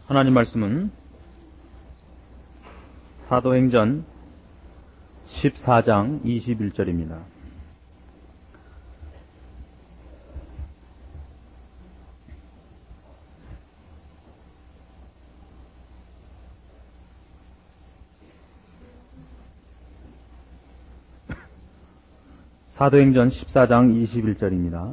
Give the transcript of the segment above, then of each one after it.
하나님 말씀은 사도행전 14장 21절입니다. 사도행전 14장 21절입니다.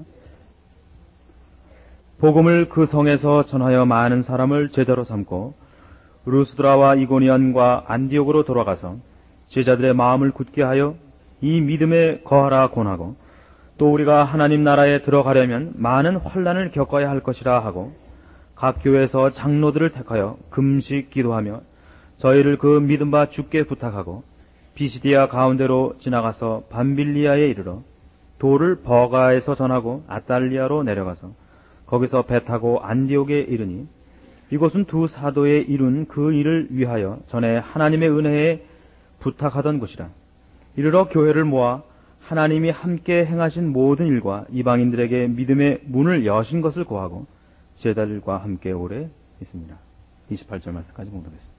복음을 그 성에서 전하여 많은 사람을 제자로 삼고 루스드라와 이고니온과 안디옥으로 돌아가서 제자들의 마음을 굳게 하여 이 믿음에 거하라 권하고, 또 우리가 하나님 나라에 들어가려면 많은 환난을 겪어야 할 것이라 하고, 각 교회에서 장로들을 택하여 금식 기도하며 저희를 그 믿음 바 주께 부탁하고, 비시디아 가운데로 지나가서 밤빌리아에 이르러 도를 버가에서 전하고 아달리아로 내려가서 거기서 배 타고 안디옥에 이르니, 이곳은 두 사도의 이룬 그 일을 위하여 전에 하나님의 은혜에 부탁하던 곳이라. 이르러 교회를 모아 하나님이 함께 행하신 모든 일과 이방인들에게 믿음의 문을 여신 것을 고하고 제자들과 함께 오래 있습니다. 28절 말씀까지 봉독했습니다.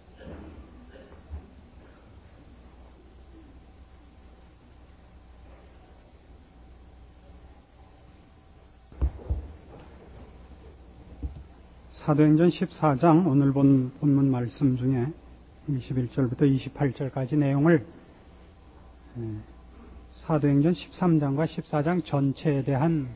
사도행전 14장 오늘 본 본문 말씀 중에 21절부터 28절까지 내용을 사도행전 13장과 14장 전체에 대한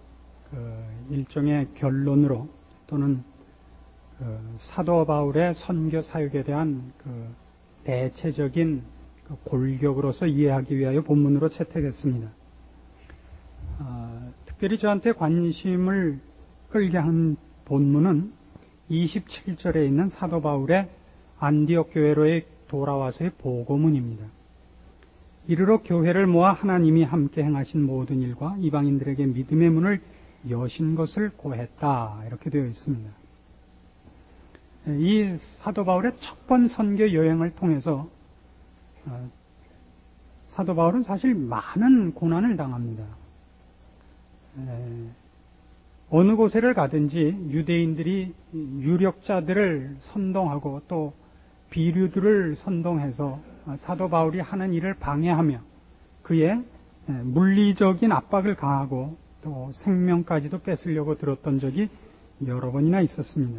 일종의 결론으로, 또는 사도 바울의 선교 사역에 대한 대체적인 골격으로서 이해하기 위하여 본문으로 채택했습니다. 특별히 저한테 관심을 끌게 한 본문은 27절에 있는 사도 바울의 안디옥 교회로의 돌아와서의 보고문입니다. 이르러 교회를 모아 하나님이 함께 행하신 모든 일과 이방인들에게 믿음의 문을 여신 것을 고했다, 이렇게 되어 있습니다. 이 사도 바울의 첫 번 선교 여행을 통해서 사도 바울은 사실 많은 고난을 당합니다. 어느 곳에를 가든지 유대인들이 유력자들을 선동하고 또 비류들을 선동해서 사도 바울이 하는 일을 방해하며 그의 물리적인 압박을 가하고 또 생명까지도 뺏으려고 들었던 적이 여러 번이나 있었습니다.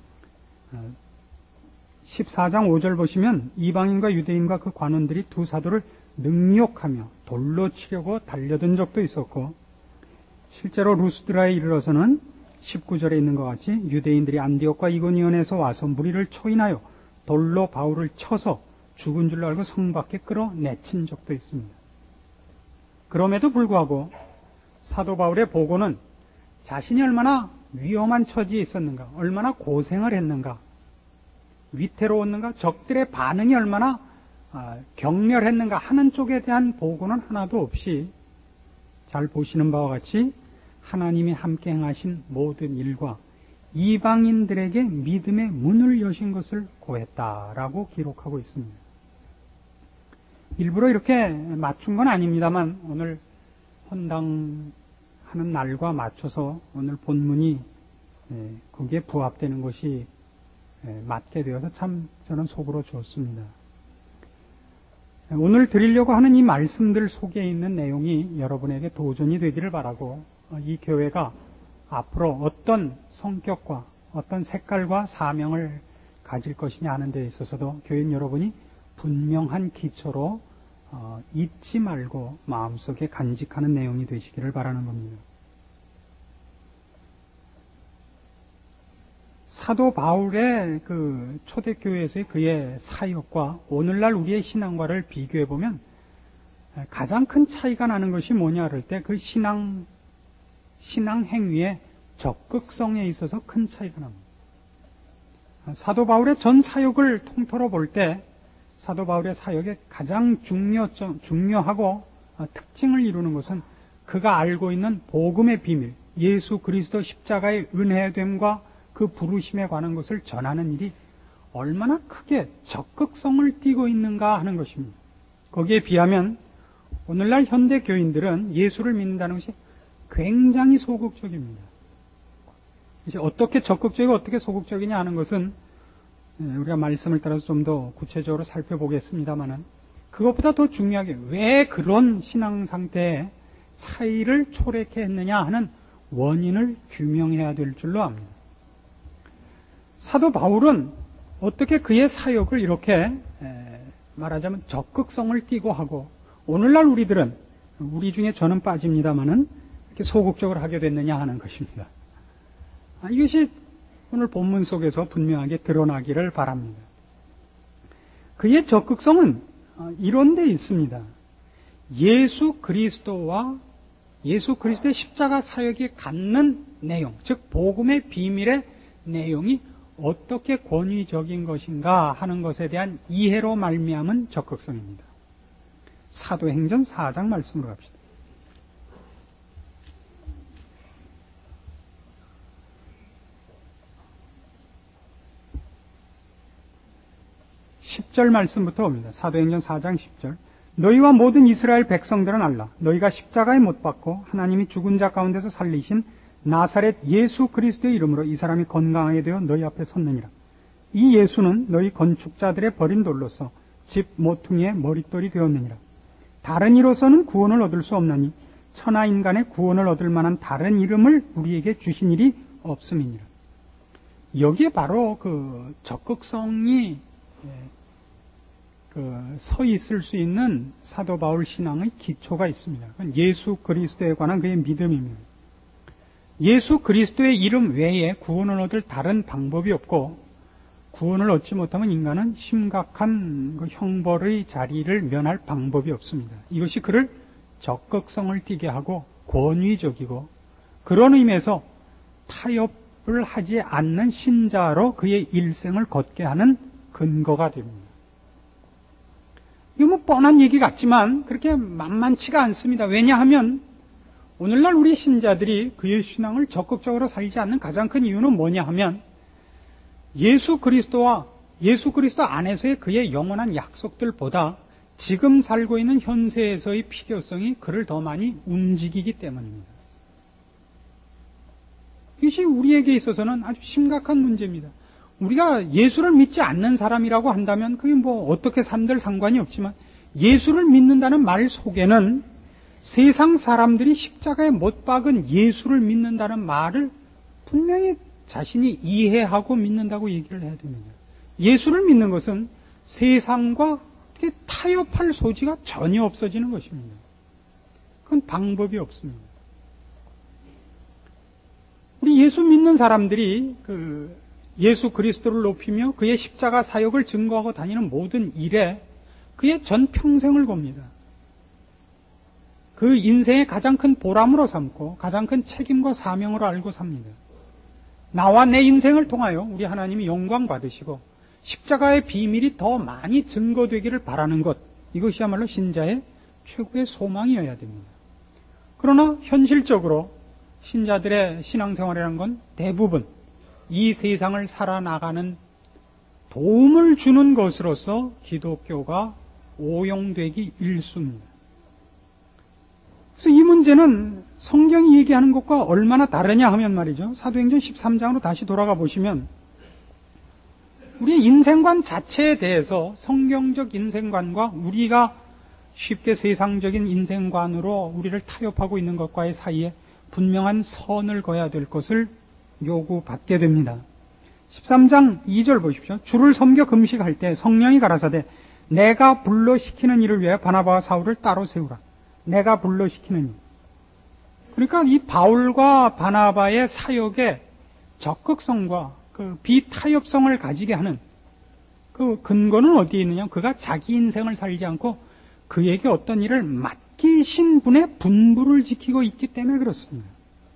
14장 5절 보시면 이방인과 유대인과 그 관원들이 두 사도를 능욕하며 돌로 치려고 달려든 적도 있었고, 실제로 루스드라에 이르러서는 19절에 있는 것 같이 유대인들이 안디옥과 이고니온에서 와서 무리를 초인하여 돌로 바울을 쳐서 죽은 줄 알고 성 밖에 끌어내친 적도 있습니다. 그럼에도 불구하고 사도 바울의 보고는 자신이 얼마나 위험한 처지에 있었는가, 얼마나 고생을 했는가, 위태로웠는가, 적들의 반응이 얼마나 격렬했는가 하는 쪽에 대한 보고는 하나도 없이, 잘 보시는 바와 같이 하나님이 함께 행하신 모든 일과 이방인들에게 믿음의 문을 여신 것을 고했다라고 기록하고 있습니다. 일부러 이렇게 맞춘 건 아닙니다만 오늘 헌당하는 날과 맞춰서 오늘 본문이 거기에 부합되는 것이 맞게 되어서 참 저는 속으로 좋습니다. 오늘 드리려고 하는 이 말씀들 속에 있는 내용이 여러분에게 도전이 되기를 바라고, 이 교회가 앞으로 어떤 성격과 어떤 색깔과 사명을 가질 것이냐 하는 데 있어서도 교인 여러분이 분명한 기초로 잊지 말고 마음속에 간직하는 내용이 되시기를 바라는 겁니다. 사도 바울의 초대교회에서의 그의 사역과 오늘날 우리의 신앙과를 비교해보면 가장 큰 차이가 나는 것이 뭐냐 할 때 그 신앙 행위의 적극성에 있어서 큰 차이가 납니다. 사도 바울의 전 사역을 통틀어 볼 때 사도 바울의 사역의 가장 중요하고 특징을 이루는 것은 그가 알고 있는 복음의 비밀, 예수 그리스도 십자가의 은혜됨과 그 부르심에 관한 것을 전하는 일이 얼마나 크게 적극성을 띠고 있는가 하는 것입니다. 거기에 비하면 오늘날 현대 교인들은 예수를 믿는다는 것이 굉장히 소극적입니다. 이제 어떻게 적극적이고 어떻게 소극적이냐 하는 것은 우리가 말씀을 따라서 좀 더 구체적으로 살펴보겠습니다만은, 그것보다 더 중요하게 왜 그런 신앙 상태에 차이를 초래케 했느냐 하는 원인을 규명해야 될 줄로 압니다. 사도 바울은 어떻게 그의 사역을 이렇게 말하자면 적극성을 띠고 하고, 오늘날 우리들은, 우리 중에 저는 빠집니다만은 이렇게 소극적으로 하게 됐느냐 하는 것입니다. 이것이 오늘 본문 속에서 분명하게 드러나기를 바랍니다. 그의 적극성은 이런 데 있습니다. 예수 그리스도와 예수 그리스도의 십자가 사역이 갖는 내용, 즉 복음의 비밀의 내용이 어떻게 권위적인 것인가 하는 것에 대한 이해로 말미암은 적극성입니다. 사도행전 4장 말씀으로 갑시다. 10절 말씀부터 옵니다. 사도행전 4장 10절. 너희와 모든 이스라엘 백성들은 알라. 너희가 십자가에 못 박고 하나님이 죽은 자 가운데서 살리신 나사렛 예수 그리스도의 이름으로 이 사람이 건강하게 되어 너희 앞에 섰느니라. 이 예수는 너희 건축자들의 버린 돌로서 집 모퉁이의 머릿돌이 되었느니라. 다른 이로서는 구원을 얻을 수 없나니 천하 인간의 구원을 얻을 만한 다른 이름을 우리에게 주신 일이 없음이니라. 여기에 바로 그 적극성이 서 있을 수 있는 사도 바울 신앙의 기초가 있습니다. 그건 예수 그리스도에 관한 그의 믿음입니다. 예수 그리스도의 이름 외에 구원을 얻을 다른 방법이 없고, 구원을 얻지 못하면 인간은 심각한 그 형벌의 자리를 면할 방법이 없습니다. 이것이 그를 적극성을 띠게 하고 권위적이고, 그런 의미에서 타협을 하지 않는 신자로 그의 일생을 걷게 하는 근거가 됩니다. 이거 뭐 뻔한 얘기 같지만 그렇게 만만치가 않습니다. 왜냐하면 오늘날 우리 신자들이 그의 신앙을 적극적으로 살지 않는 가장 큰 이유는 뭐냐 하면, 예수 그리스도와 예수 그리스도 안에서의 그의 영원한 약속들보다 지금 살고 있는 현세에서의 필요성이 그를 더 많이 움직이기 때문입니다. 이것이 우리에게 있어서는 아주 심각한 문제입니다. 우리가 예수를 믿지 않는 사람이라고 한다면 그게 뭐 어떻게 산들 상관이 없지만, 예수를 믿는다는 말 속에는 세상 사람들이 십자가에 못 박은 예수를 믿는다는 말을 분명히 자신이 이해하고 믿는다고 얘기를 해야 됩니다. 예수를 믿는 것은 세상과 타협할 소지가 전혀 없어지는 것입니다. 그건 방법이 없습니다. 우리 예수 믿는 사람들이 예수 그리스도를 높이며 그의 십자가 사역을 증거하고 다니는 모든 일에 그의 전 평생을 겁니다. 그 인생의 가장 큰 보람으로 삼고 가장 큰 책임과 사명으로 알고 삽니다. 나와 내 인생을 통하여 우리 하나님이 영광 받으시고 십자가의 비밀이 더 많이 증거되기를 바라는 것, 이것이야말로 신자의 최고의 소망이어야 됩니다. 그러나 현실적으로 신자들의 신앙생활이라는 건 대부분 이 세상을 살아나가는 도움을 주는 것으로서 기독교가 오용되기 일쑤입니다. 그래서 이 문제는 성경이 얘기하는 것과 얼마나 다르냐 하면 말이죠. 사도행전 13장으로 다시 돌아가 보시면 우리의 인생관 자체에 대해서 성경적 인생관과 우리가 쉽게 세상적인 인생관으로 우리를 타협하고 있는 것과의 사이에 분명한 선을 그어야 될 것을 요구받게 됩니다. 13장 2절 보십시오. 주를 섬겨 금식할 때 성령이 가라사대 내가 불러 시키는 일을 위해 바나바와 사울을 따로 세우라. 내가 불러 시키는 일. 그러니까 이 바울과 바나바의 사역의 적극성과 그 비타협성을 가지게 하는 그 근거는 어디에 있느냐? 그가 자기 인생을 살지 않고 그에게 어떤 일을 맡기신 분의 분부를 지키고 있기 때문에 그렇습니다.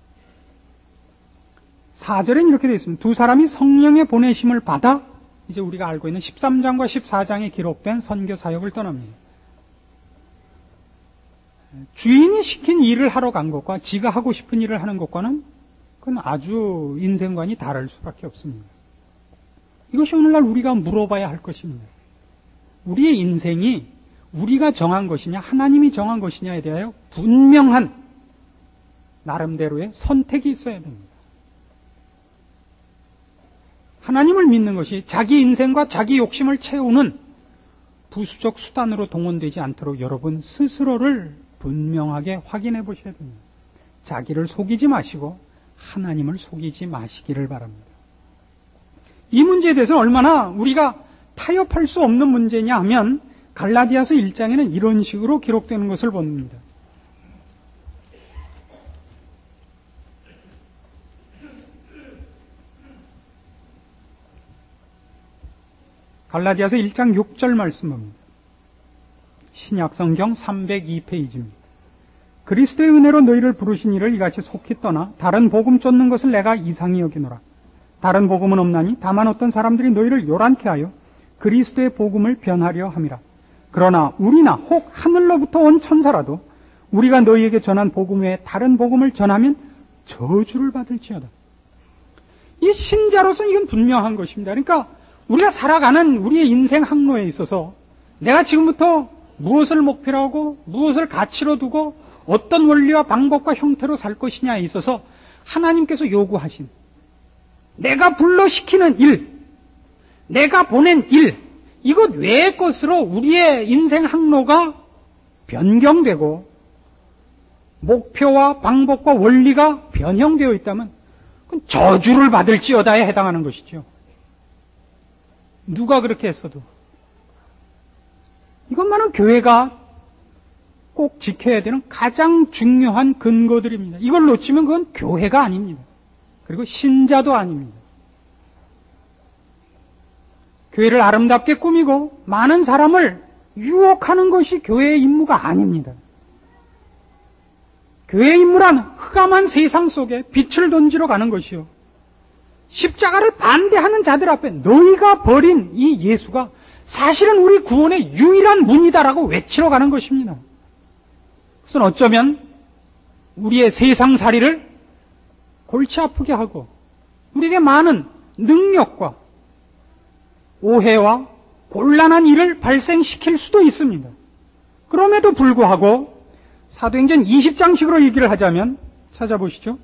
4절엔 이렇게 되어 있습니다. 두 사람이 성령의 보내심을 받아 이제 우리가 알고 있는 13장과 14장에 기록된 선교 사역을 떠납니다. 주인이 시킨 일을 하러 간 것과 지가 하고 싶은 일을 하는 것과는 그건 아주 인생관이 다를 수밖에 없습니다. 이것이 오늘날 우리가 물어봐야 할 것입니다. 우리의 인생이 우리가 정한 것이냐 하나님이 정한 것이냐에 대하여 분명한 나름대로의 선택이 있어야 됩니다. 하나님을 믿는 것이 자기 인생과 자기 욕심을 채우는 부수적 수단으로 동원되지 않도록 여러분 스스로를 분명하게 확인해 보셔야 됩니다. 자기를 속이지 마시고 하나님을 속이지 마시기를 바랍니다. 이 문제에 대해서 얼마나 우리가 타협할 수 없는 문제냐 하면 갈라디아서 1장에는 이런 식으로 기록되는 것을 봅니다. 갈라디아서 1장 6절 말씀입니다. 신약성경 302페이지입니다. 그리스도의 은혜로 너희를 부르신 이를 이같이 속히 떠나 다른 복음 쫓는 것을 내가 이상히 여기노라. 다른 복음은 없나니 다만 어떤 사람들이 너희를 요란케 하여 그리스도의 복음을 변하려 함이라. 그러나 우리나 혹 하늘로부터 온 천사라도 우리가 너희에게 전한 복음 외에 다른 복음을 전하면 저주를 받을지어다. 이 신자로서는 이건 분명한 것입니다. 그러니까 우리가 살아가는 우리의 인생 항로에 있어서 내가 지금부터 무엇을 목표로 하고 무엇을 가치로 두고 어떤 원리와 방법과 형태로 살 것이냐에 있어서 하나님께서 요구하신 내가 불러시키는 일, 내가 보낸 일, 이것 외의 것으로 우리의 인생 항로가 변경되고 목표와 방법과 원리가 변형되어 있다면 그건 저주를 받을지어다에 해당하는 것이죠. 누가 그렇게 했어도. 이것만은 교회가 꼭 지켜야 되는 가장 중요한 근거들입니다. 이걸 놓치면 그건 교회가 아닙니다. 그리고 신자도 아닙니다. 교회를 아름답게 꾸미고 많은 사람을 유혹하는 것이 교회의 임무가 아닙니다. 교회의 임무란 흑암한 세상 속에 빛을 던지러 가는 것이요. 십자가를 반대하는 자들 앞에 너희가 버린 이 예수가 사실은 우리 구원의 유일한 문이다라고 외치러 가는 것입니다. 그것은 어쩌면 우리의 세상살이를 골치 아프게 하고 우리에게 많은 능력과 오해와 곤란한 일을 발생시킬 수도 있습니다. 그럼에도 불구하고 사도행전 20장식으로 얘기를 하자면 찾아보시죠.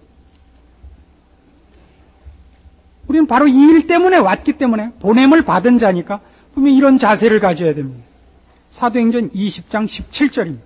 우리는 바로 이 일 때문에 왔기 때문에 보냄을 받은 자니까 분명히 이런 자세를 가져야 됩니다. 사도행전 20장 17절입니다.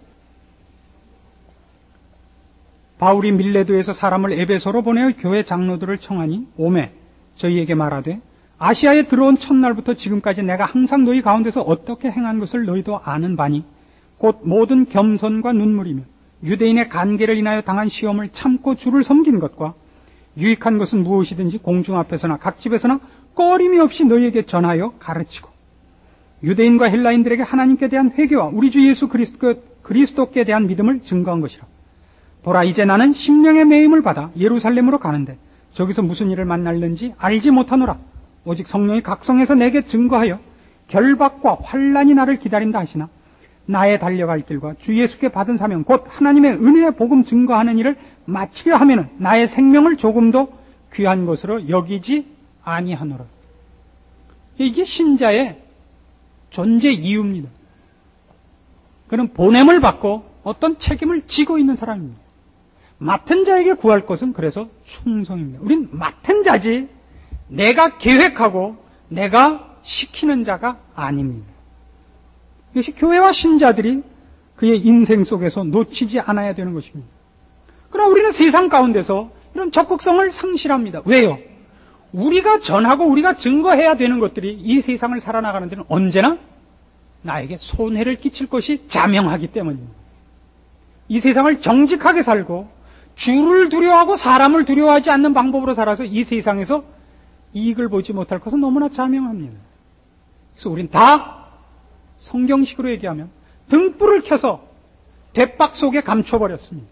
바울이 밀레도에서 사람을 에베소로 보내어 교회 장로들을 청하니 오매 저희에게 말하되 아시아에 들어온 첫날부터 지금까지 내가 항상 너희 가운데서 어떻게 행한 것을 너희도 아는 바니 곧 모든 겸손과 눈물이며 유대인의 간계를 인하여 당한 시험을 참고 주를 섬긴 것과 유익한 것은 무엇이든지 공중 앞에서나 각 집에서나 꺼림이 없이 너희에게 전하여 가르치고 유대인과 헬라인들에게 하나님께 대한 회개와 우리 주 예수 그리스도께 대한 믿음을 증거한 것이라. 보라 이제 나는 심령의 매임을 받아 예루살렘으로 가는데 저기서 무슨 일을 만날는지 알지 못하노라. 오직 성령이 각성해서 내게 증거하여 결박과 환난이 나를 기다린다 하시나 나의 달려갈 길과 주 예수께 받은 사명 곧 하나님의 은혜의 복음 증거하는 일을 마치려 하면은 나의 생명을 조금도 귀한 것으로 여기지 아니하노라. 이게 신자의 존재 이유입니다. 그는 보냄을 받고 어떤 책임을 지고 있는 사람입니다. 맡은 자에게 구할 것은 그래서 충성입니다. 우린 맡은 자지 내가 계획하고 내가 시키는 자가 아닙니다. 이것이 교회와 신자들이 그의 인생 속에서 놓치지 않아야 되는 것입니다. 그러나 우리는 세상 가운데서 이런 적극성을 상실합니다. 왜요? 우리가 전하고 우리가 증거해야 되는 것들이 이 세상을 살아나가는 데는 언제나 나에게 손해를 끼칠 것이 자명하기 때문입니다. 이 세상을 정직하게 살고 주를 두려워하고 사람을 두려워하지 않는 방법으로 살아서 이 세상에서 이익을 보지 못할 것은 너무나 자명합니다. 그래서 우린 다 성경식으로 얘기하면 등불을 켜서 대박 속에 감춰버렸습니다.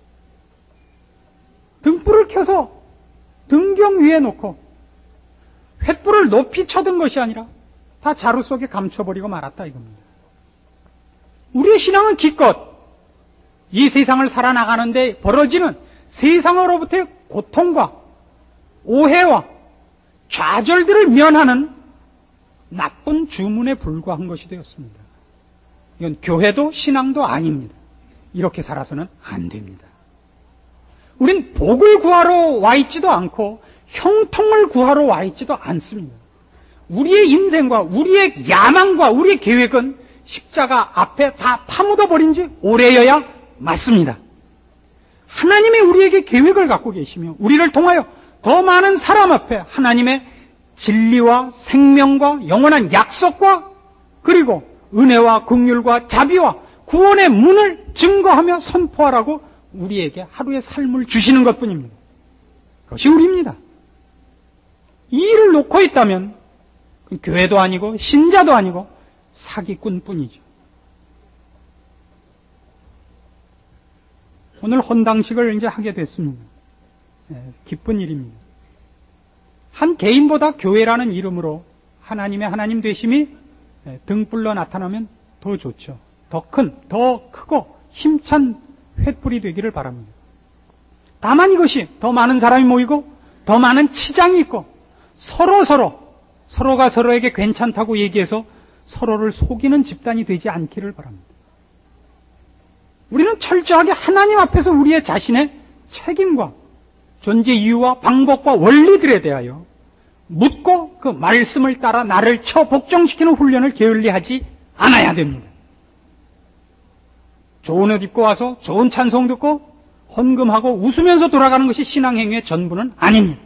등불을 켜서 등경 위에 놓고 횃불을 높이 쳐든 것이 아니라 다 자루 속에 감춰버리고 말았다 이겁니다. 우리의 신앙은 기껏 이 세상을 살아나가는데 벌어지는 세상으로부터의 고통과 오해와 좌절들을 면하는 나쁜 주문에 불과한 것이 되었습니다. 이건 교회도 신앙도 아닙니다. 이렇게 살아서는 안 됩니다. 우린 복을 구하러 와 있지도 않고 형통을 구하러 와 있지도 않습니다. 우리의 인생과 우리의 야망과 우리의 계획은 십자가 앞에 다 파묻어 버린 지 오래여야 맞습니다. 하나님이 우리에게 계획을 갖고 계시며 우리를 통하여 더 많은 사람 앞에 하나님의 진리와 생명과 영원한 약속과 그리고 은혜와 긍휼과 자비와 구원의 문을 증거하며 선포하라고 우리에게 하루의 삶을 주시는 것뿐입니다. 그것이 우리입니다. 이 일을 놓고 있다면 교회도 아니고 신자도 아니고 사기꾼뿐이죠. 오늘 헌당식을 이제 하게 됐습니다. 기쁜 일입니다. 한 개인보다 교회라는 이름으로 하나님의 하나님 되심이 등불로 나타나면 더 좋죠. 더 큰, 더 크고 힘찬 횃불이 되기를 바랍니다. 다만 이것이 더 많은 사람이 모이고 더 많은 치장이 있고 서로가 서로에게 괜찮다고 얘기해서 서로를 속이는 집단이 되지 않기를 바랍니다. 우리는 철저하게 하나님 앞에서 우리의 자신의 책임과 존재 이유와 방법과 원리들에 대하여 묻고 그 말씀을 따라 나를 복종시키는 훈련을 게을리하지 않아야 됩니다. 좋은 옷 입고 와서 좋은 찬송 듣고 헌금하고 웃으면서 돌아가는 것이 신앙행위의 전부는 아닙니다.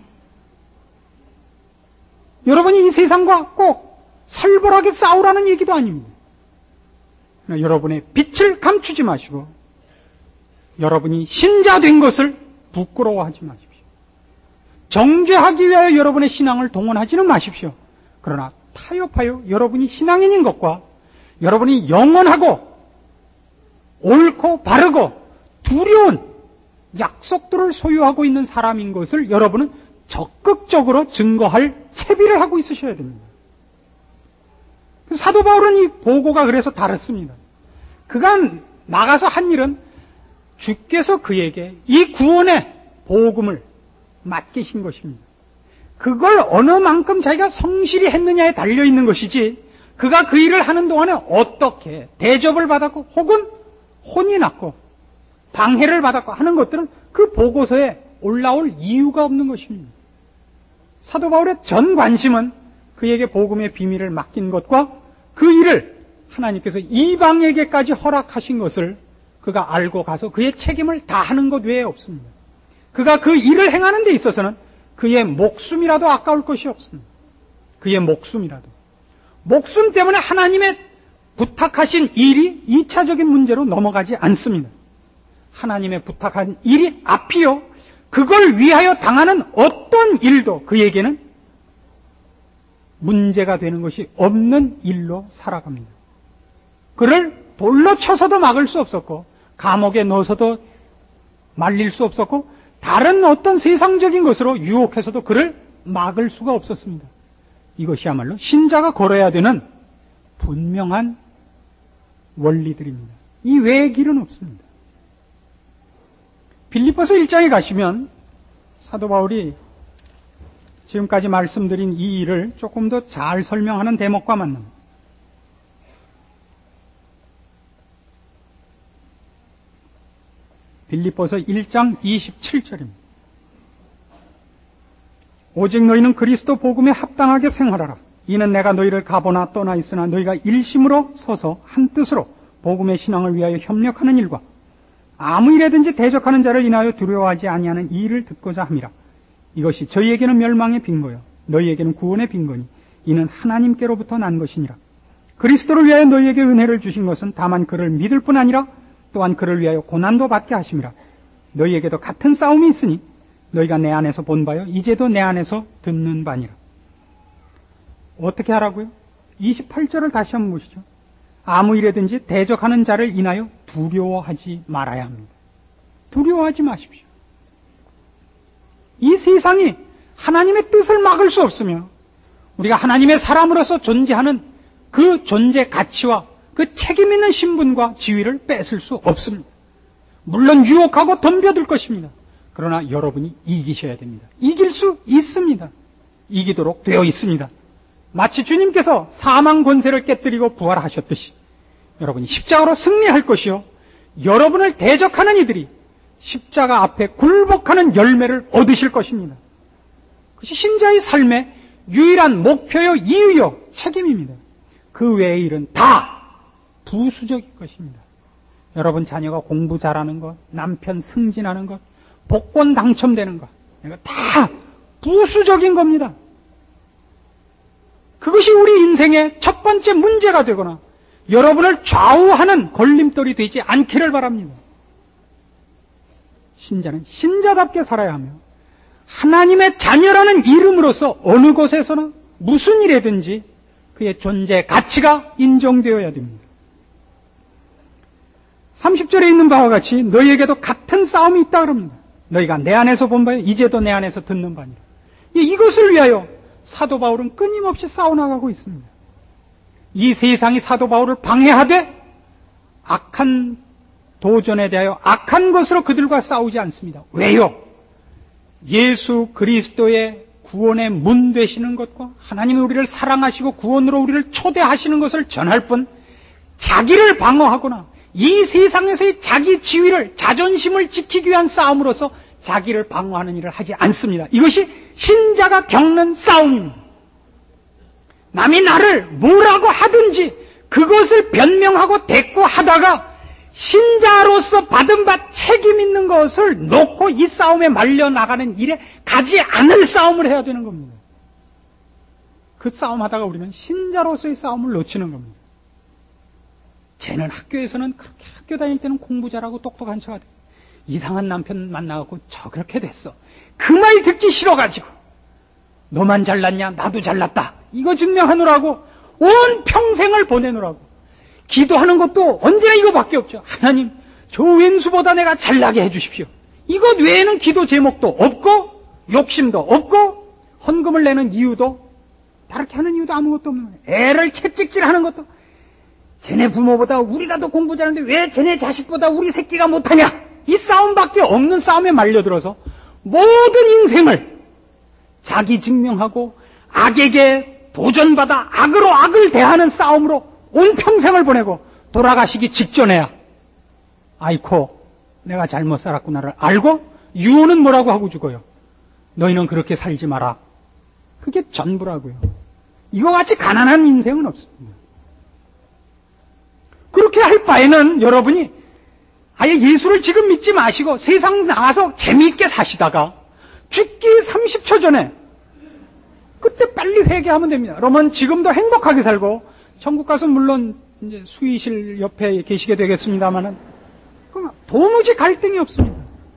여러분이 이 세상과 꼭 살벌하게 싸우라는 얘기도 아닙니다. 여러분의 빛을 감추지 마시고 여러분이 신자 된 것을 부끄러워하지 마십시오. 정죄하기 위하여 여러분의 신앙을 동원하지는 마십시오. 그러나 타협하여 여러분이 신앙인인 것과 여러분이 영원하고 옳고 바르고 두려운 약속들을 소유하고 있는 사람인 것을 여러분은 적극적으로 증거할 채비를 하고 있으셔야 됩니다. 사도 바울은 이 보고가 그래서 다릅니다. 그가 나가서 한 일은 주께서 그에게 이 구원의 복음을 맡기신 것입니다. 그걸 어느 만큼 자기가 성실히 했느냐에 달려있는 것이지 그가 그 일을 하는 동안에 어떻게 대접을 받았고 혹은 혼이 났고 방해를 받았고 하는 것들은 그 보고서에 올라올 이유가 없는 것입니다. 사도 바울의 전 관심은 그에게 복음의 비밀을 맡긴 것과 그 일을 하나님께서 이방에게까지 허락하신 것을 그가 알고 가서 그의 책임을 다하는 것 외에 없습니다. 그가 그 일을 행하는 데 있어서는 그의 목숨이라도 아까울 것이 없습니다. 그의 목숨이라도. 목숨 때문에 하나님의 부탁하신 일이 2차적인 문제로 넘어가지 않습니다. 하나님의 부탁한 일이 앞이요. 그걸 위하여 당하는 어떤 일도 그에게는 문제가 되는 것이 없는 일로 살아갑니다. 그를 돌로 쳐서도 막을 수 없었고 감옥에 넣어서도 말릴 수 없었고 다른 어떤 세상적인 것으로 유혹해서도 그를 막을 수가 없었습니다. 이것이야말로 신자가 걸어야 되는 분명한 원리들입니다. 이 외의 길은 없습니다. 빌립보서 1장에 가시면 사도 바울이 지금까지 말씀드린 이 일을 조금 더 잘 설명하는 대목과 만납니다. 빌립보서 1장 27절입니다. 오직 너희는 그리스도 복음에 합당하게 생활하라. 이는 내가 너희를 가보나 떠나 있으나 너희가 일심으로 서서 한 뜻으로 복음의 신앙을 위하여 협력하는 일과 아무 일에든지 대적하는 자를 인하여 두려워하지 아니하는 이 일을 듣고자 함이라. 이것이 저희에게는 멸망의 빈거요 너희에게는 구원의 빈거니 이는 하나님께로부터 난 것이니라. 그리스도를 위하여 너희에게 은혜를 주신 것은 다만 그를 믿을 뿐 아니라 또한 그를 위하여 고난도 받게 하심이라. 너희에게도 같은 싸움이 있으니 너희가 내 안에서 본 바요 이제도 내 안에서 듣는 바니라. 어떻게 하라고요? 28절을 다시 한번 보시죠. 아무 일에든지 대적하는 자를 인하여 두려워하지 말아야 합니다. 두려워하지 마십시오. 이 세상이 하나님의 뜻을 막을 수 없으며 우리가 하나님의 사람으로서 존재하는 그 존재 가치와 그 책임 있는 신분과 지위를 뺏을 수 없습니다. 물론 유혹하고 덤벼들 것입니다. 그러나 여러분이 이기셔야 됩니다. 이길 수 있습니다. 이기도록 되어 있습니다. 마치 주님께서 사망 권세를 깨뜨리고 부활하셨듯이 여러분이 십자가로 승리할 것이요 여러분을 대적하는 이들이 십자가 앞에 굴복하는 열매를 얻으실 것입니다. 그것이 신자의 삶의 유일한 목표요, 이유요, 책임입니다. 그 외의 일은 다 부수적인 것입니다. 여러분 자녀가 공부 잘하는 것, 남편 승진하는 것, 복권 당첨되는 것, 이거 다 부수적인 겁니다. 그것이 우리 인생의 첫 번째 문제가 되거나 여러분을 좌우하는 걸림돌이 되지 않기를 바랍니다. 신자는 신자답게 살아야 하며 하나님의 자녀라는 이름으로서 어느 곳에서나 무슨 일이든지 그의 존재 가치가 인정되어야 됩니다. 30절에 있는 바와 같이 너희에게도 같은 싸움이 있다 그럽니다. 너희가 내 안에서 본 바에 이제도 내 안에서 듣는 바니라. 이것을 위하여 사도 바울은 끊임없이 싸워나가고 있습니다. 이 세상이 사도 바울을 방해하되 악한 도전에 대하여 악한 것으로 그들과 싸우지 않습니다. 왜요? 예수 그리스도의 구원의 문 되시는 것과 하나님이 우리를 사랑하시고 구원으로 우리를 초대하시는 것을 전할 뿐 자기를 방어하거나 이 세상에서의 자기 지위를, 자존심을 지키기 위한 싸움으로서 자기를 방어하는 일을 하지 않습니다. 이것이 신자가 겪는 싸움입니다. 남이 나를 뭐라고 하든지 그것을 변명하고 대꾸하다가 신자로서 받은 바 책임 있는 것을 놓고 이 싸움에 말려나가는 일에 가지 않을 싸움을 해야 되는 겁니다. 그 싸움하다가 우리는 신자로서의 싸움을 놓치는 겁니다. 쟤는 학교에서는 그렇게 학교 다닐 때는 공부 잘하고 똑똑한 척하대. 이상한 남편 만나갖고 저 그렇게 됐어. 그 말 듣기 싫어가지고 너만 잘났냐 나도 잘났다. 이거 증명하느라고 온 평생을 보내느라고 기도하는 것도 언제나 이거밖에 없죠. 하나님 저 왼수보다 내가 잘나게 해주십시오. 이것 외에는 기도 제목도 없고 욕심도 없고 헌금을 내는 이유도 다르게 하는 이유도 아무것도 없는 거예요. 애를 채찍질하는 것도 쟤네 부모보다 우리가 더 공부 잘하는데 왜 쟤네 자식보다 우리 새끼가 못하냐. 이 싸움밖에 없는 싸움에 말려들어서 모든 인생을 자기 증명하고 악에게 도전받아 악으로 악을 대하는 싸움으로 온 평생을 보내고 돌아가시기 직전에야 아이코 내가 잘못 살았구나를 알고 유언은 뭐라고 하고 죽어요. 너희는 그렇게 살지 마라. 그게 전부라고요. 이거 같이 가난한 인생은 없습니다. 그렇게 할 바에는 여러분이 아예 예수를 지금 믿지 마시고 세상 나가서 재미있게 사시다가 죽기 30초 전에 그때 빨리 회개하면 됩니다. 그러면 지금도 행복하게 살고 천국 가서 물론 이제 수의실 옆에 계시게 되겠습니다만은 도무지 갈등이 없습니다.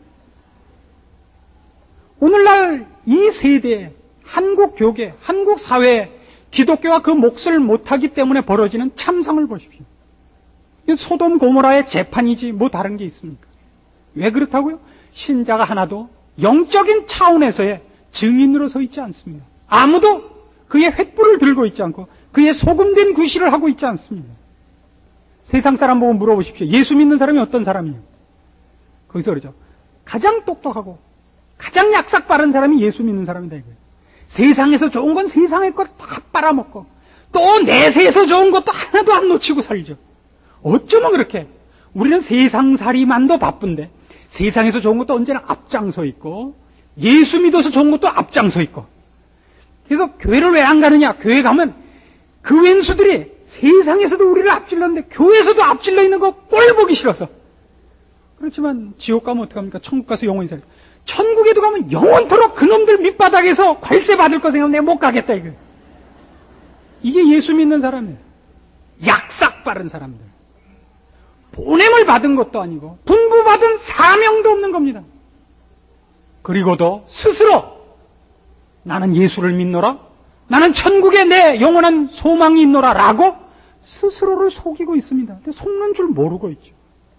오늘날 이 세대에 한국 교계, 한국 사회에 기독교가 그 몫을 못하기 때문에 벌어지는 참상을 보십시오. 소돔 고모라의 재판이지 뭐 다른 게 있습니까? 왜 그렇다고요? 신자가 하나도 영적인 차원에서의 증인으로 서 있지 않습니다. 아무도 그의 횃불을 들고 있지 않고 그의 소금된 구실을 하고 있지 않습니다. 세상 사람 보고 물어보십시오. 예수 믿는 사람이 어떤 사람이냐? 거기서 그러죠. 가장 똑똑하고 가장 약삭 빠른 사람이 예수 믿는 사람이다 이거예요. 세상에서 좋은 건 세상의 것 다 빨아먹고 또 내세에서 좋은 것도 하나도 안 놓치고 살죠. 어쩌면 그렇게 우리는 세상살이만도 바쁜데 세상에서 좋은 것도 언제나 앞장서 있고 예수 믿어서 좋은 것도 앞장서 있고 그래서 교회를 왜 안 가느냐? 교회 가면 그 왼수들이 세상에서도 우리를 앞질렀는데 교회에서도 앞질러 있는 거 꼴 보기 싫어서. 그렇지만 지옥 가면 어떡합니까? 천국 가서 영원히 살죠. 천국에도 가면 영원토록 그놈들 밑바닥에서 괄세 받을 거 생각하면 내가 못 가겠다 이거. 이게 예수 믿는 사람이에요. 약삭 빠른 사람들. 보냄을 받은 것도 아니고 분부받은 사명도 없는 겁니다. 그리고도 스스로 나는 예수를 믿노라, 나는 천국에 내 영원한 소망이 있노라 라고 스스로를 속이고 있습니다. 근데 속는 줄 모르고 있죠.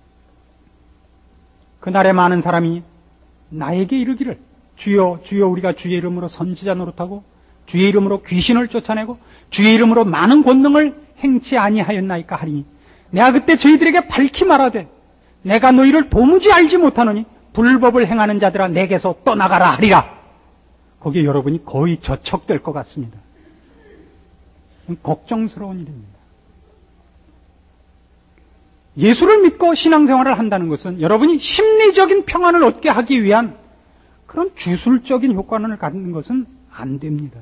그날에 많은 사람이 나에게 이르기를 주여 주여 우리가 주의 이름으로 선지자 노릇하고 주의 이름으로 귀신을 쫓아내고 주의 이름으로 많은 권능을 행치 아니하였나이까 하리니 내가 그때 저희들에게 밝히 말하되 내가 너희를 도무지 알지 못하노니 불법을 행하는 자들아 내게서 떠나가라 하리라. 거기에 여러분이 거의 저척될 것 같습니다. 걱정스러운 일입니다. 예수를 믿고 신앙생활을 한다는 것은 여러분이 심리적인 평안을 얻게 하기 위한 그런 주술적인 효과를 갖는 것은 안 됩니다.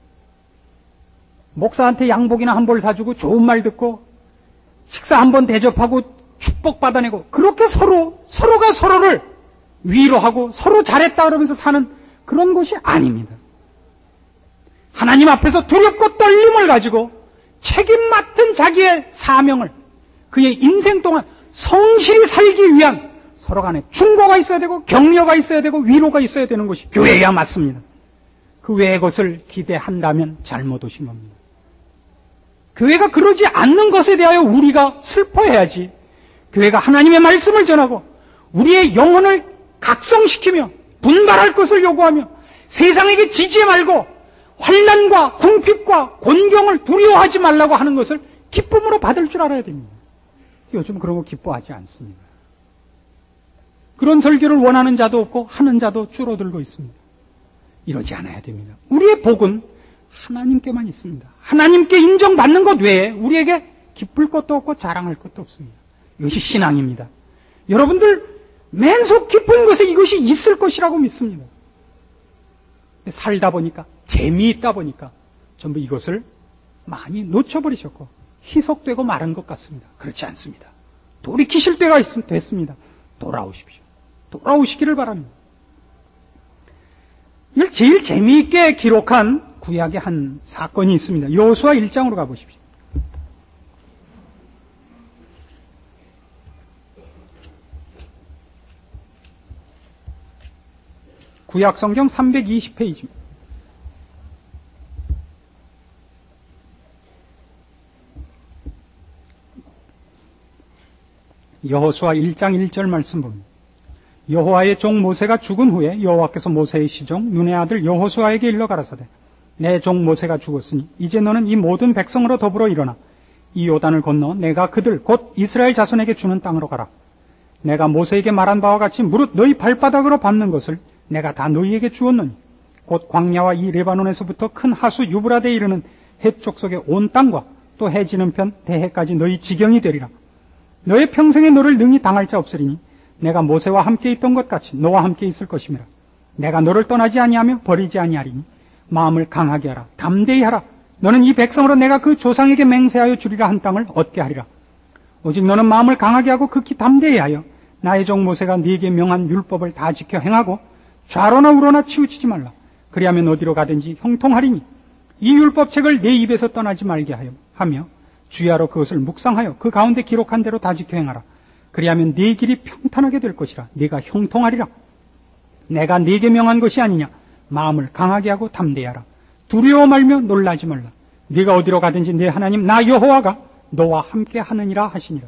목사한테 양복이나 한 벌 사주고 좋은 말 듣고 식사 한 번 대접하고 축복받아내고 그렇게 서로가 서로를 위로하고 서로 잘했다 그러면서 사는 그런 것이 아닙니다. 하나님 앞에서 두렵고 떨림을 가지고 책임 맡은 자기의 사명을 그의 인생 동안 성실히 살기 위한 서로 간에 충고가 있어야 되고 격려가 있어야 되고 위로가 있어야 되는 것이 교회야 맞습니다. 그 외의 것을 기대한다면 잘못 오신 겁니다. 교회가 그러지 않는 것에 대하여 우리가 슬퍼해야지. 교회가 하나님의 말씀을 전하고 우리의 영혼을 각성시키며 분발할 것을 요구하며 세상에게 지지 말고 환난과 궁핍과 곤경을 두려워하지 말라고 하는 것을 기쁨으로 받을 줄 알아야 됩니다. 요즘 그런 거 기뻐하지 않습니다. 그런 설교를 원하는 자도 없고 하는 자도 줄어들고 있습니다. 이러지 않아야 됩니다. 우리의 복은 하나님께만 있습니다. 하나님께 인정받는 것 외에 우리에게 기쁠 것도 없고 자랑할 것도 없습니다. 이것이 신앙입니다. 여러분들 맨속 깊은 것에 이것이 있을 것이라고 믿습니다. 살다 보니까 재미있다 보니까 전부 이것을 많이 놓쳐버리셨고 희석되고 마른 것 같습니다. 그렇지 않습니다. 돌이키실 때가 됐습니다. 돌아오십시오. 돌아오시기를 바랍니다. 이걸 제일 재미있게 기록한 구약의 한 사건이 있습니다. 여호수아 1장으로 가보십시오. 구약 성경 320페이지입니다. 여호수아 1장 1절 말씀 봅니다. 여호와의 종 모세가 죽은 후에 여호와께서 모세의 시종 눈의 아들 여호수아에게 일러 가라사대 내 종 모세가 죽었으니 이제 너는 이 모든 백성으로 더불어 일어나 이 요단을 건너 내가 그들 곧 이스라엘 자손에게 주는 땅으로 가라. 내가 모세에게 말한 바와 같이 무릇 너희 발바닥으로 밟는 것을 내가 다 너희에게 주었노니 곧 광야와 이 레바논에서부터 큰 하수 유브라데에 이르는 해쪽 속의 온 땅과 또 해지는 편 대해까지 너희 지경이 되리라. 너의 평생에 너를 능히 당할 자 없으리니 내가 모세와 함께 있던 것 같이 너와 함께 있을 것임이라. 내가 너를 떠나지 아니하며 버리지 아니하리니 마음을 강하게 하라. 담대히 하라. 너는 이 백성으로 내가 그 조상에게 맹세하여 주리라 한 땅을 얻게 하리라. 오직 너는 마음을 강하게 하고 극히 담대히 하여 나의 종 모세가 네게 명한 율법을 다 지켜 행하고 좌로나 우로나 치우치지 말라. 그리하면 어디로 가든지 형통하리니 이 율법책을 내 입에서 떠나지 말게 하며 주야로 그것을 묵상하여 그 가운데 기록한 대로 다 지켜 행하라. 그리하면 네 길이 평탄하게 될 것이라. 네가 형통하리라. 내가 네게 명한 것이 아니냐. 마음을 강하게 하고 담대하라. 두려워 말며 놀라지 말라. 네가 어디로 가든지 내 하나님 나 여호와가 너와 함께 하느니라 하시니라.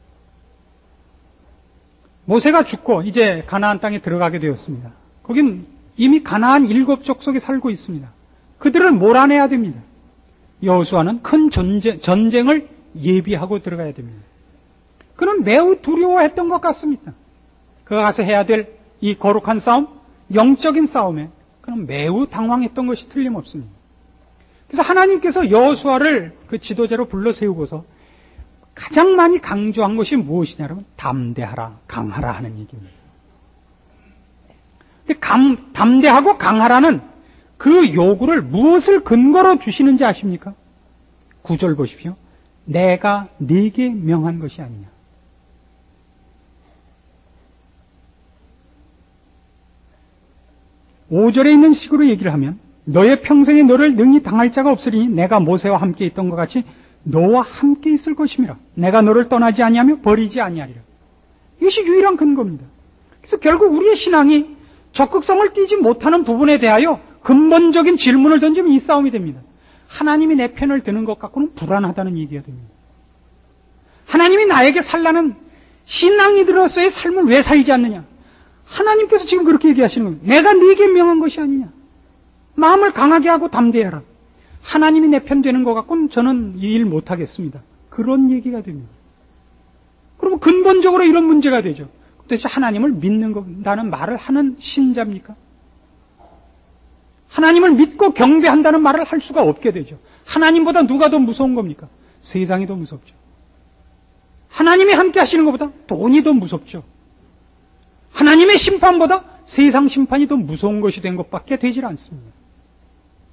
모세가 죽고 이제 가나안 땅에 들어가게 되었습니다. 거긴 이미 가나안 7족속에 살고 있습니다. 그들을 몰아내야 됩니다. 여호수아는 큰 전쟁을 예비하고 들어가야 됩니다. 그는 매우 두려워했던 것 같습니다. 그가 가서 해야 될 이 거룩한 싸움, 영적인 싸움에 그는 매우 당황했던 것이 틀림없습니다. 그래서 하나님께서 여호수아를 그 지도자로 불러 세우고서 가장 많이 강조한 것이 무엇이냐면 담대하라, 강하라 하는 얘기입니다. 근데 담대하고 강하라는 그 요구를 무엇을 근거로 주시는지 아십니까? 9절 보십시오. 내가 네게 명한 것이 아니냐. (5절에) 있는 식으로 얘기를 하면 너의 평생에 너를 능히 당할 자가 없으리니 내가 모세와 함께 있던 것 같이 너와 함께 있을 것임이라. 내가 너를 떠나지 아니하며 버리지 아니하리라. 이것이 유일한 근거입니다. 그래서 결국 우리의 신앙이 적극성을 띠지 못하는 부분에 대하여 근본적인 질문을 던지면 이 싸움이 됩니다. 하나님이 내 편을 드는 것 같고는 불안하다는 얘기가 됩니다. 하나님이 나에게 살라는 신앙인으로서의 삶을 왜 살지 않느냐? 하나님께서 지금 그렇게 얘기하시는 겁니다. 내가 네게 명한 것이 아니냐. 마음을 강하게 하고 담대해라. 하나님이 내 편 되는 것 같고는 저는 이 일 못하겠습니다. 그런 얘기가 됩니다. 그러면 근본적으로 이런 문제가 되죠. 도대체 하나님을 믿는다는 말을 하는 신자입니까? 하나님을 믿고 경배한다는 말을 할 수가 없게 되죠. 하나님보다 누가 더 무서운 겁니까? 세상이 더 무섭죠. 하나님이 함께 하시는 것보다 돈이 더 무섭죠. 하나님의 심판보다 세상 심판이 더 무서운 것이 된 것밖에 되질 않습니다.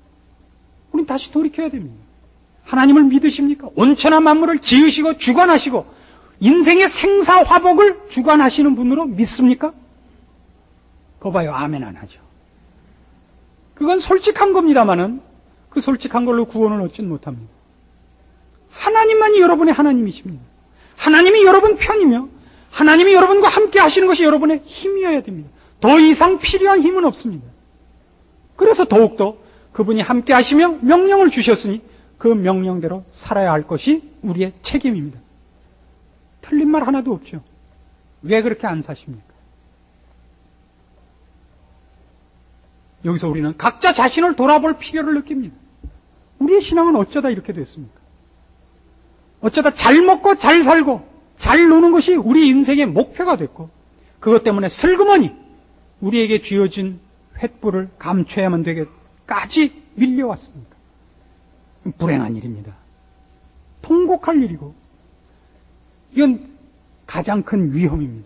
여러분이 다시 돌이켜야 됩니다. 하나님을 믿으십니까? 온천한 만물을 지으시고 주관하시고 인생의 생사화복을 주관하시는 분으로 믿습니까? 그거 봐요. 아멘 안 하죠. 그건 솔직한 겁니다마는 그 솔직한 걸로 구원을 얻진 못합니다. 하나님만이 여러분의 하나님이십니다. 하나님이 여러분 편이며 하나님이 여러분과 함께 하시는 것이 여러분의 힘이어야 됩니다. 더 이상 필요한 힘은 없습니다. 그래서 더욱더 그분이 함께 하시며 명령을 주셨으니 그 명령대로 살아야 할 것이 우리의 책임입니다. 틀린 말 하나도 없죠. 왜 그렇게 안 사십니까? 여기서 우리는 각자 자신을 돌아볼 필요를 느낍니다. 우리의 신앙은 어쩌다 이렇게 됐습니까? 어쩌다 잘 먹고 잘 살고 잘 노는 것이 우리 인생의 목표가 됐고 그것 때문에 슬그머니 우리에게 쥐어진 횃불을 감춰야만 되게까지 밀려왔습니다. 불행한 일입니다. 통곡할 일이고 이건 가장 큰 위험입니다.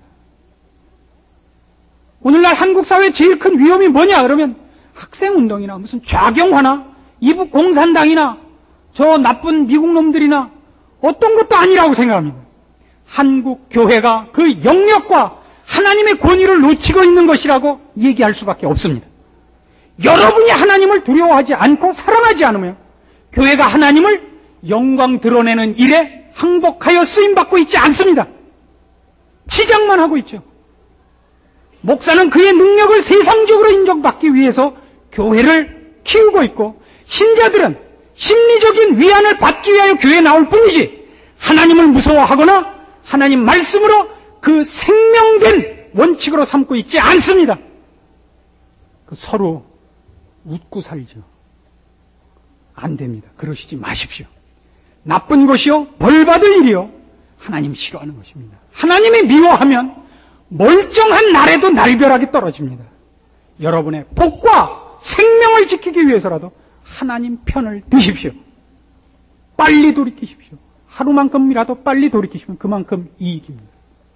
오늘날 한국 사회의 제일 큰 위험이 뭐냐 그러면 학생운동이나 무슨 좌경화나 이북 공산당이나 저 나쁜 미국 놈들이나 어떤 것도 아니라고 생각합니다. 한국 교회가 그 영역과 하나님의 권위를 놓치고 있는 것이라고 얘기할 수밖에 없습니다. 여러분이 하나님을 두려워하지 않고 사랑하지 않으면 교회가 하나님을 영광 드러내는 일에 항복하여 쓰임받고 있지 않습니다. 치장만 하고 있죠. 목사는 그의 능력을 세상적으로 인정받기 위해서 교회를 키우고 있고 신자들은 심리적인 위안을 받기 위하여 교회에 나올 뿐이지 하나님을 무서워하거나 하나님 말씀으로 그 생명된 원칙으로 삼고 있지 않습니다. 서로 웃고 살죠. 안 됩니다. 그러시지 마십시오. 나쁜 것이요 벌받을 일이요 하나님 싫어하는 것입니다. 하나님이 미워하면 멀쩡한 날에도 날벼락이 떨어집니다. 여러분의 복과 생명을 지키기 위해서라도 하나님 편을 드십시오. 빨리 돌이키십시오. 하루만큼이라도 빨리 돌이키시면 그만큼 이익입니다.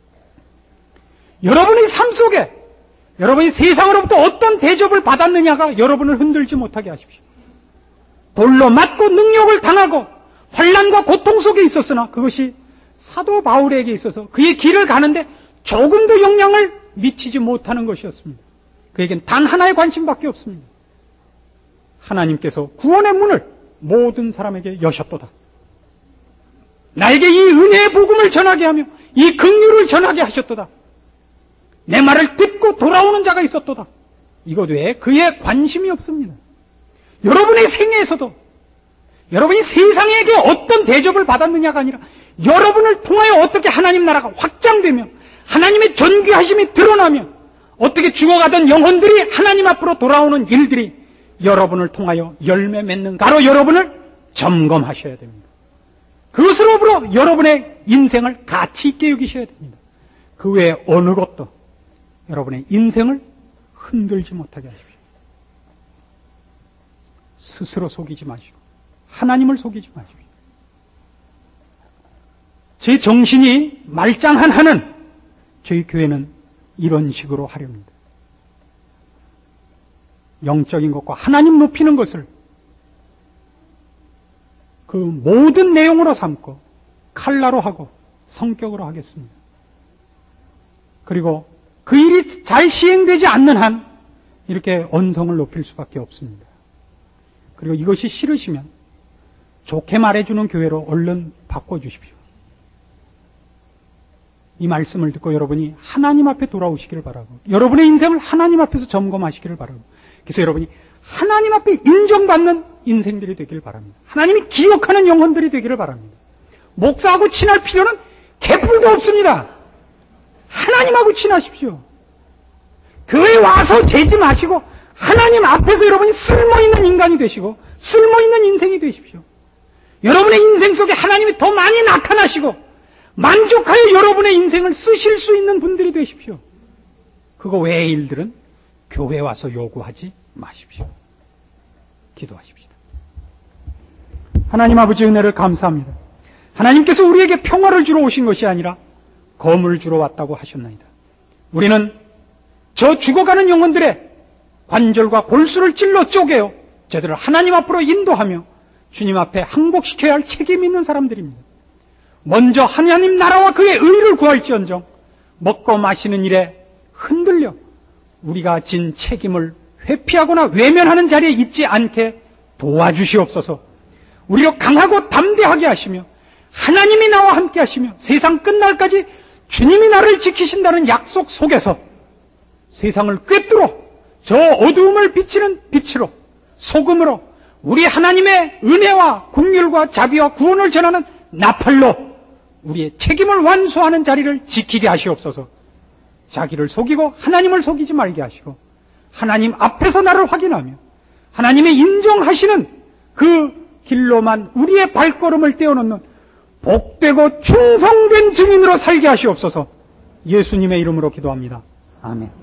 여러분의 삶 속에 여러분이 세상으로부터 어떤 대접을 받았느냐가 여러분을 흔들지 못하게 하십시오. 돌로 맞고 능욕을 당하고 환난과 고통 속에 있었으나 그것이 사도 바울에게 있어서 그의 길을 가는데 조금도 영향을 미치지 못하는 것이었습니다. 그에겐 단 하나의 관심밖에 없습니다. 하나님께서 구원의 문을 모든 사람에게 여셨도다. 나에게 이 은혜의 복음을 전하게 하며 이 긍휼을 전하게 하셨도다. 내 말을 듣고 돌아오는 자가 있었도다. 이것 외에 그의 관심이 없습니다. 여러분의 생애에서도 여러분이 세상에게 어떤 대접을 받았느냐가 아니라 여러분을 통하여 어떻게 하나님 나라가 확장되며 하나님의 존귀하심이 드러나며 어떻게 죽어가던 영혼들이 하나님 앞으로 돌아오는 일들이 여러분을 통하여 열매 맺는가로 여러분을 점검하셔야 됩니다. 그것으로부터 여러분의 인생을 가치 있게 여기셔야 됩니다. 그 외에 어느 것도 여러분의 인생을 흔들지 못하게 하십시오. 스스로 속이지 마시고 하나님을 속이지 마십시오. 제 정신이 말짱한 한은 저희 교회는 이런 식으로 하렵니다. 영적인 것과 하나님 높이는 것을 그 모든 내용으로 삼고 칼라로 하고 성격으로 하겠습니다. 그리고 그 일이 잘 시행되지 않는 한 이렇게 언성을 높일 수밖에 없습니다. 그리고 이것이 싫으시면 좋게 말해주는 교회로 얼른 바꿔주십시오. 이 말씀을 듣고 여러분이 하나님 앞에 돌아오시기를 바라고 여러분의 인생을 하나님 앞에서 점검하시기를 바라고 그래서 여러분이 하나님 앞에 인정받는 인생들이 되기를 바랍니다. 하나님이 기억하는 영혼들이 되기를 바랍니다. 목사하고 친할 필요는 개뿔도 없습니다. 하나님하고 친하십시오. 교회에 와서 재지 마시고 하나님 앞에서 여러분이 쓸모있는 인간이 되시고 쓸모있는 인생이 되십시오. 여러분의 인생 속에 하나님이 더 많이 나타나시고 만족하여 여러분의 인생을 쓰실 수 있는 분들이 되십시오. 그거 외의 일들은 교회에 와서 요구하지 마십시오. 기도하십시다. 하나님 아버지 은혜를 감사합니다. 하나님께서 우리에게 평화를 주러 오신 것이 아니라 검을 주러 왔다고 하셨나이다. 우리는 저 죽어가는 영혼들의 관절과 골수를 찔러 쪼개어 저들을 하나님 앞으로 인도하며 주님 앞에 항복시켜야 할 책임이 있는 사람들입니다. 먼저 하나님 나라와 그의 의를 구할지언정 먹고 마시는 일에 흔들려 우리가 진 책임을 회피하거나 외면하는 자리에 있지 않게 도와주시옵소서. 우리로 강하고 담대하게 하시며 하나님이 나와 함께 하시며 세상 끝날까지 주님이 나를 지키신다는 약속 속에서 세상을 꿰뚫어 저 어두움을 비치는 빛으로 소금으로 우리 하나님의 은혜와 긍휼과 자비와 구원을 전하는 나팔로 우리의 책임을 완수하는 자리를 지키게 하시옵소서. 자기를 속이고 하나님을 속이지 말게 하시고 하나님 앞에서 나를 확인하며 하나님의 인정하시는 그 길로만 우리의 발걸음을 떼어놓는 복되고 충성된 증인으로 살게 하시옵소서. 예수님의 이름으로 기도합니다. 아멘.